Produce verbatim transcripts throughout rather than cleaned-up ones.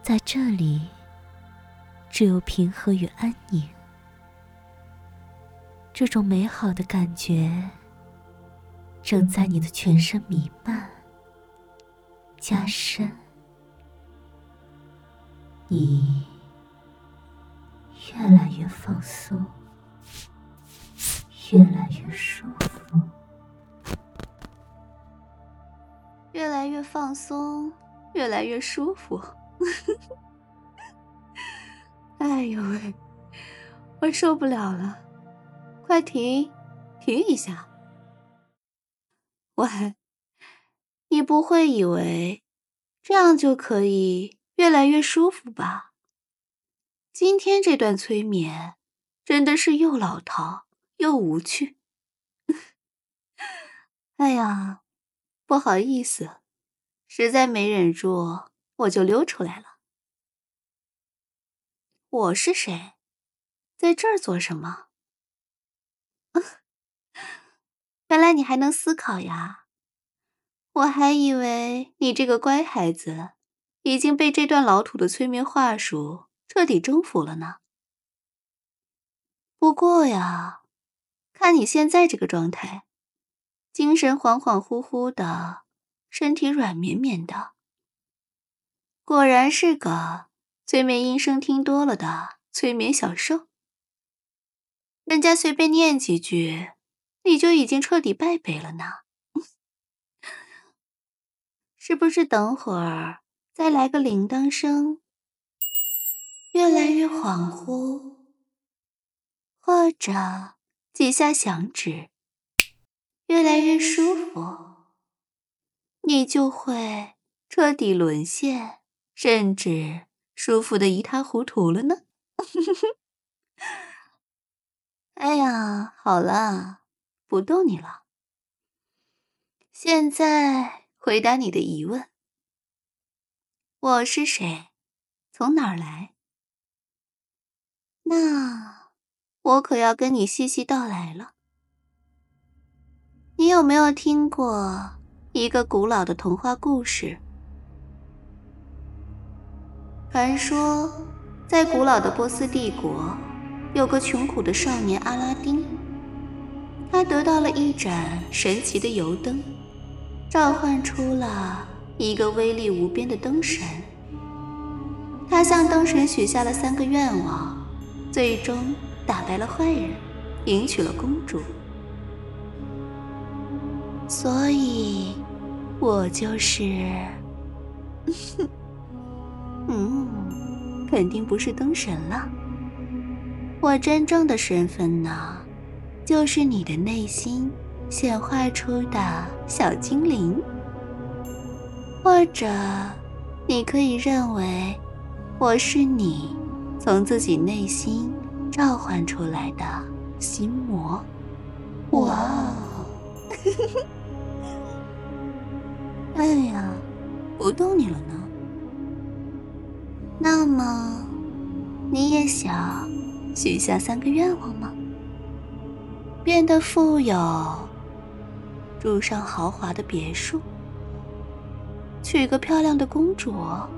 在这里，只有平和与安宁。这种美好的感觉正在你的全身弥漫加深，你越来越放松，越来越舒服， 越来越放松，越来越舒服。哎呦喂，我受不了了，快停，停一下。喂，你不会以为这样就可以越来越舒服吧？今天这段催眠真的是又老套又无趣。哎呀，不好意思，实在没忍住，我就溜出来了。我是谁？在这儿做什么？原来你还能思考呀，我还以为你这个乖孩子已经被这段老土的催眠话术彻底征服了呢。不过呀，看你现在这个状态，精神恍恍惚惚的，身体软绵绵的，果然是个催眠音声听多了的催眠小兽。人家随便念几句，你就已经彻底败北了呢。是不是等会儿再来个铃铛声，越来越恍惚，或者几下响指，越来越舒服，你就会彻底沦陷，甚至舒服的一塌糊涂了呢？哎呀，好了，不逗你了。现在回答你的疑问，我是谁？从哪儿来？那我可要跟你细细道来了。你有没有听过一个古老的童话故事？传说在古老的波斯帝国，有个穷苦的少年阿拉丁，他得到了一盏神奇的油灯，召唤出了一个威力无边的灯神。他向灯神许下了三个愿望，最终打败了坏人，迎娶了公主。所以我就是嗯，肯定不是灯神了。我真正的身份呢，就是你的内心显化出的小精灵，或者你可以认为我是你从自己内心召唤出来的心魔。哇哎呀，不逗你了呢。那么你也想许下三个愿望吗？变得富有，住上豪华的别墅，娶个漂亮的公主。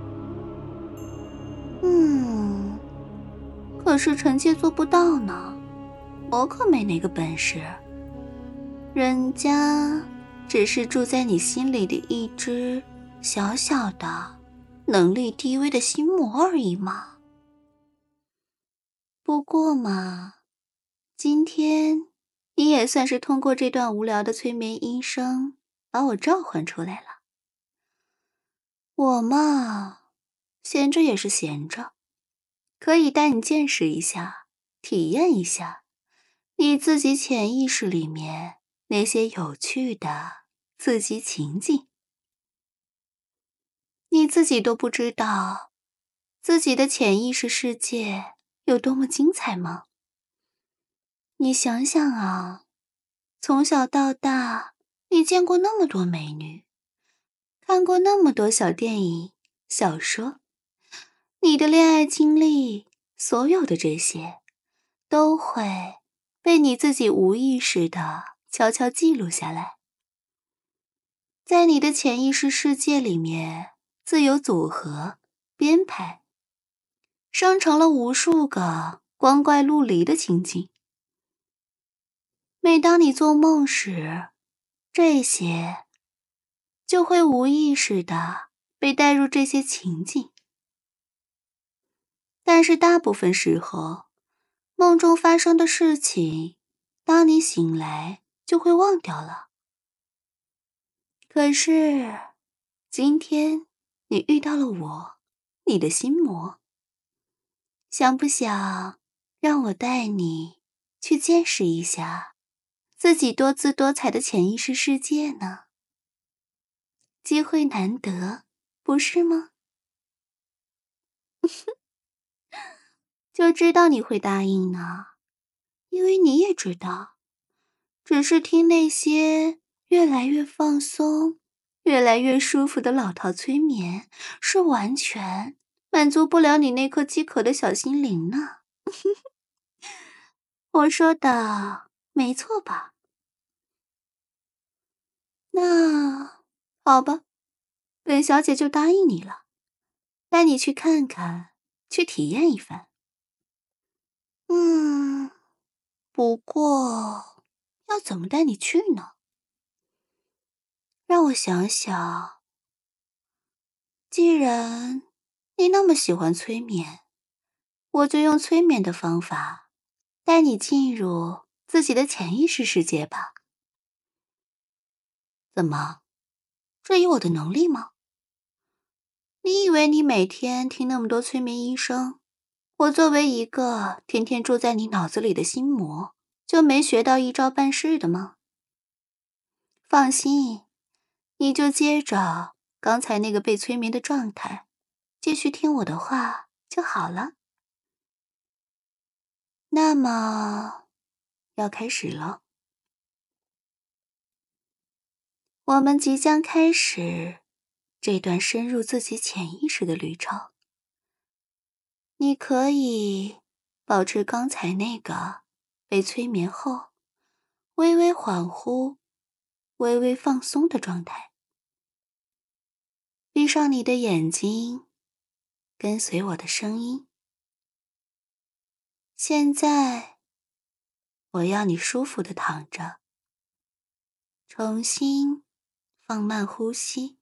嗯，可是臣妾做不到呢，我可没那个本事。人家只是住在你心里的一只小小的能力低微的心魔而已嘛。不过嘛，今天你也算是通过这段无聊的催眠音声把我召唤出来了。我嘛，闲着也是闲着，可以带你见识一下，体验一下你自己潜意识里面那些有趣的刺激情景。你自己都不知道自己的潜意识世界有多么精彩吗？你想想啊，从小到大，你见过那么多美女，看过那么多小电影、小说，你的恋爱经历，所有的这些，都会被你自己无意识的悄悄记录下来，在你的潜意识世界里面自由组合、编排， 生成了无数个光怪陆离的情景。每当你做梦时，这些就会无意识地被带入这些情景。但是大部分时候，梦中发生的事情，当你醒来就会忘掉了。可是，今天你遇到了我，你的心魔。想不想让我带你去见识一下自己多姿多彩的潜意识世界呢？机会难得，不是吗？就知道你会答应呢，因为你也知道，只是听那些越来越放松、越来越舒服的老套催眠，是完全满足不了你那颗饥渴的小心灵呢。我说的没错吧？那好吧，本小姐就答应你了，带你去看看，去体验一番。嗯，不过要怎么带你去呢？让我想想。既然你那么喜欢催眠，我就用催眠的方法带你进入自己的潜意识世界吧。怎么，质疑我的能力吗？你以为你每天听那么多催眠医生，我作为一个天天住在你脑子里的心魔，就没学到一招半式的吗？放心，你就接着刚才那个被催眠的状态，继续听我的话就好了。那么，要开始了。我们即将开始这段深入自己潜意识的旅程。你可以保持刚才那个被催眠后微微恍惚、微微放松的状态。闭上你的眼睛，跟随我的声音。现在，我要你舒服地躺着，重新放慢呼吸。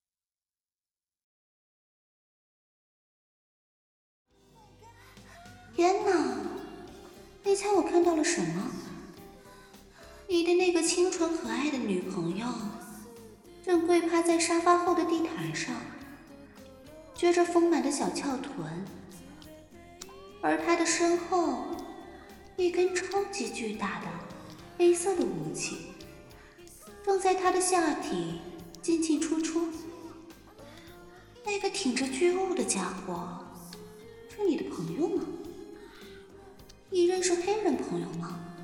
天哪，你猜我看到了什么？你的那个清纯可爱的女朋友正跪趴在沙发后的地毯上，撅着丰满的小翘臀，而她的身后一根超级巨大的黑色的武器正在她的下体进进出出。那个挺着巨物的家伙是你的朋友吗？你认识黑人朋友吗？